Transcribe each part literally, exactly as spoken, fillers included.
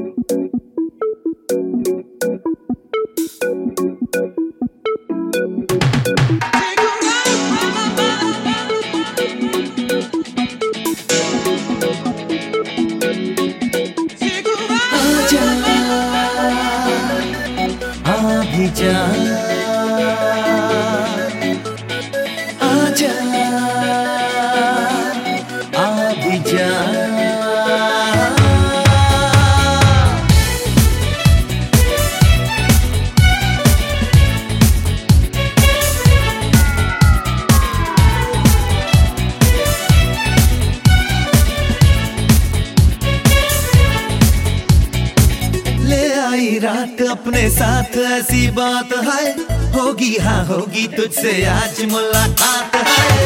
जा आजा आ भी जा। रात अपने साथ ऐसी बात है, होगी हाँ होगी तुझसे आज मुलाकात है।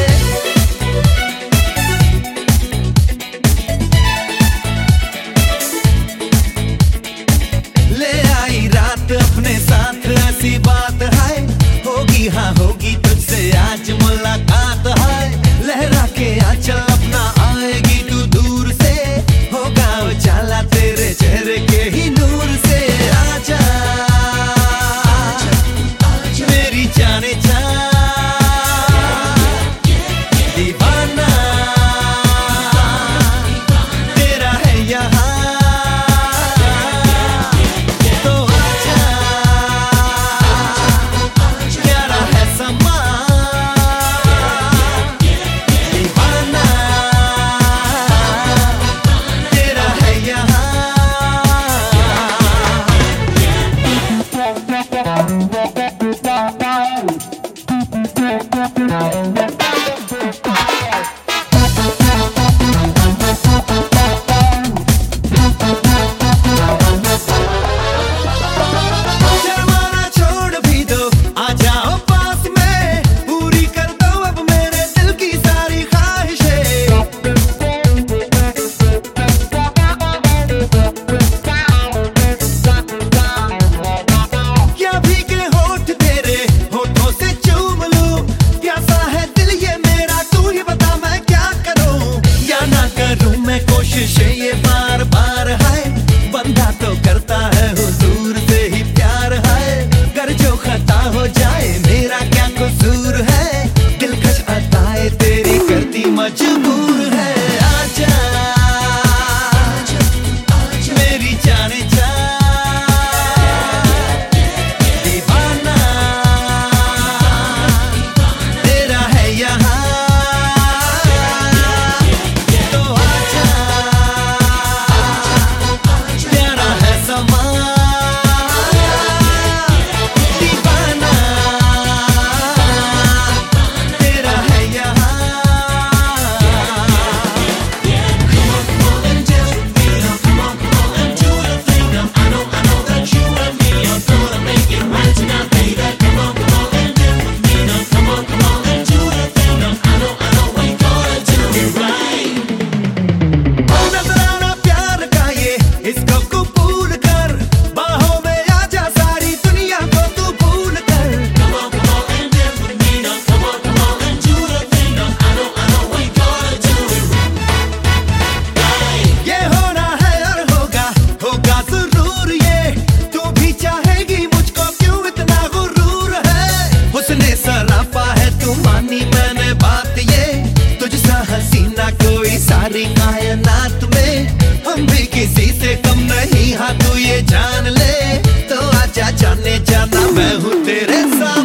ले आई रात अपने साथ ऐसी बात है, होगी हाँ होगी तुझसे आज मुलाकात है। लहरा के आंचल अपना आएगी तू दूर से, होगा उजाला तेरे चेहरे के ही नूर से। आजा मेरी जाने जा दीवाना तेरा है यहाँ, तो आजा प्यारा है समा दीवाना तेरा है यहाँ। कोशिश ये बार बार है, बंदा तो करता है हुजूर से ही प्यार है। कर जो खता हो जाए मेरा क्या कसूर है, दिलकश अताए तेरी करती मजबूर है। आजा मेरी जाने जा दीवाना तेरा है यहाँ, सारी कायनात में हम भी किसी से कम नहीं, हाँ तू ये जान ले। तो आजा जाने जाना मैं हूँ तेरे साथ।